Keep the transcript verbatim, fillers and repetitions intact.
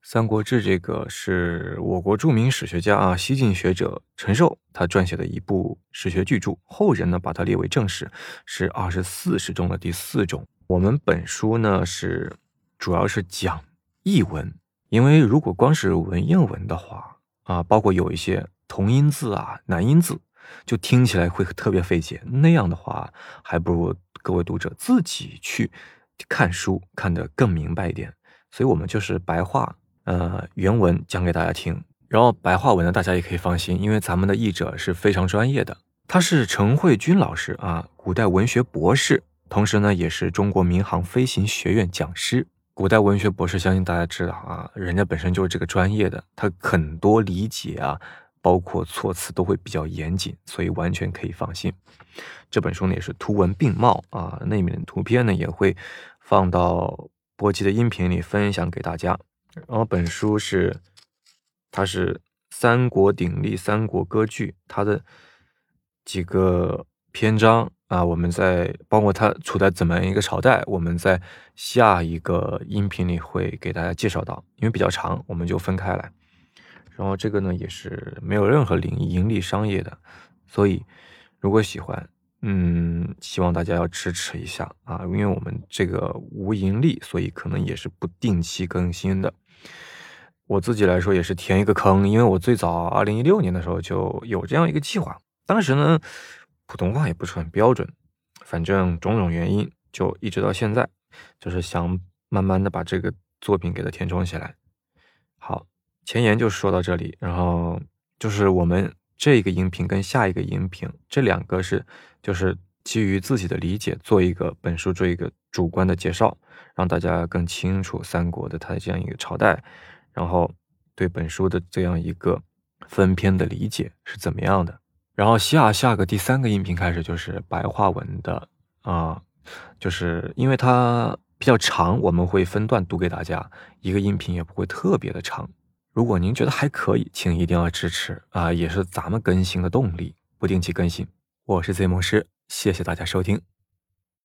三国志》这个是我国著名史学家啊，西晋学者陈寿他撰写的一部史学巨著，后人呢把它列为正史，是二十四史中的第四种。我们本书呢是主要是讲译文，因为如果光是文言文的话啊，包括有一些同音字啊、难音字，就听起来会特别费解。那样的话，还不如各位读者自己去看书，看得更明白一点。所以我们就是白话。呃，原文讲给大家听，然后白话文呢，大家也可以放心，因为咱们的译者是非常专业的，他是陈慧君老师啊，古代文学博士，同时呢，也是中国民航飞行学院讲师。古代文学博士，相信大家知道啊，人家本身就是这个专业的，他很多理解啊，包括措辞都会比较严谨，所以完全可以放心。这本书呢也是图文并茂啊，那里面的图片呢也会放到播机的音频里分享给大家。然后本书是，它是三国鼎立三国割据，它的几个篇章啊，我们在包括它处在怎么样一个朝代，我们在下一个音频里会给大家介绍到，因为比较长，我们就分开来。然后这个呢也是没有任何盈盈利商业的，所以如果喜欢，嗯，希望大家要支持一下啊，因为我们这个无盈利，所以可能也是不定期更新的。我自己来说也是填一个坑，因为我最早二零一六年的时候就有这样一个计划，当时呢普通话也不是很标准，反正种种原因就一直到现在，就是想慢慢的把这个作品给它填充起来。好，前言就说到这里，然后就是我们这个音频跟下一个音频这两个是就是基于自己的理解做一个本书做一个主观的介绍，让大家更清楚三国的它这样一个朝代，然后对本书的这样一个分篇的理解是怎么样的。然后下下个第三个音频开始就是白话文的啊，就是因为它比较长，我们会分段读给大家，一个音频也不会特别的长。如果您觉得还可以，请一定要支持啊，也是咱们更新的动力，不定期更新。我是 Z 梦师，谢谢大家收听。